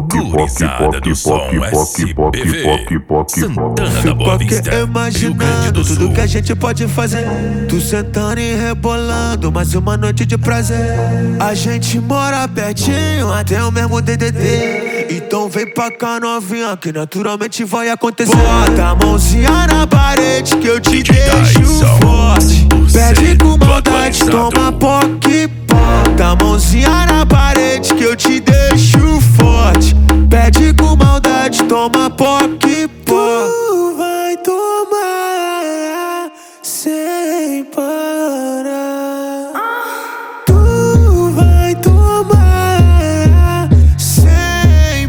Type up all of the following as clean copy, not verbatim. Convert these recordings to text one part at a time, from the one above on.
Gurizada do som SBV, Santana da Boa Vista, Rio Grande do Sul. Tudo que a gente pode fazer, tu sentando e rebolando, mais uma noite de prazer. A gente mora pertinho, até o mesmo DDD. Então vem pra cá novinha, que naturalmente vai acontecer. Bota a mãozinha na parede que eu te deixo forte. Pede com maldade, toma POC. Bota a mãozinha na parede que eu te deixo forte. Pede com maldade, toma POC. Tu vai tomar sem parar. Tu vai tomar sem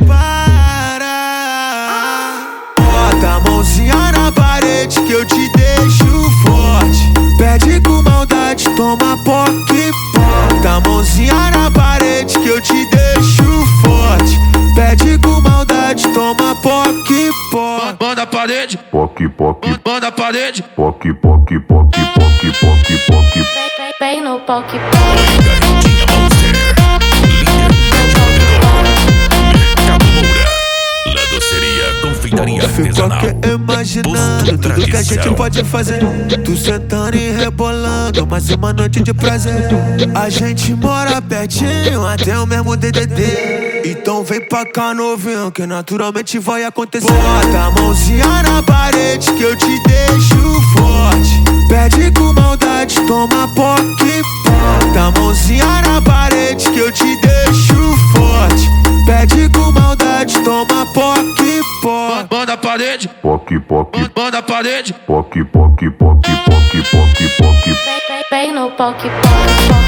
parar. Bota a mãozinha na parede que eu te deixo forte. Pede com maldade, toma POC. Bota a mãozinha na parede que eu te deixo forte. Pede com maldade, toma POC. Manda a parede, POC, POC, manda a parede, POC, POC, POC, POC, POC, POC. Vem no POC. Garotinha Monster, líder Mercado Moura, La Doceria, confeitaria Fico artesanal, aqui imaginando tudo que a gente pode fazer. Tu sentando e rebolando, mais uma noite de prazer. A gente mora pertinho, até o mesmo DDD. Então vem pra cá novinho, que naturalmente vai acontecer. Bota a mãozinha na parede que eu te deixo forte. Pede com maldade, toma POC. Bota a mãozinha na parede que eu te deixo forte. Pede com maldade, toma POC. manda a parede, POC, POC, manda a parede. POC, POC, POC, POC, POC, POC. Vem no POC.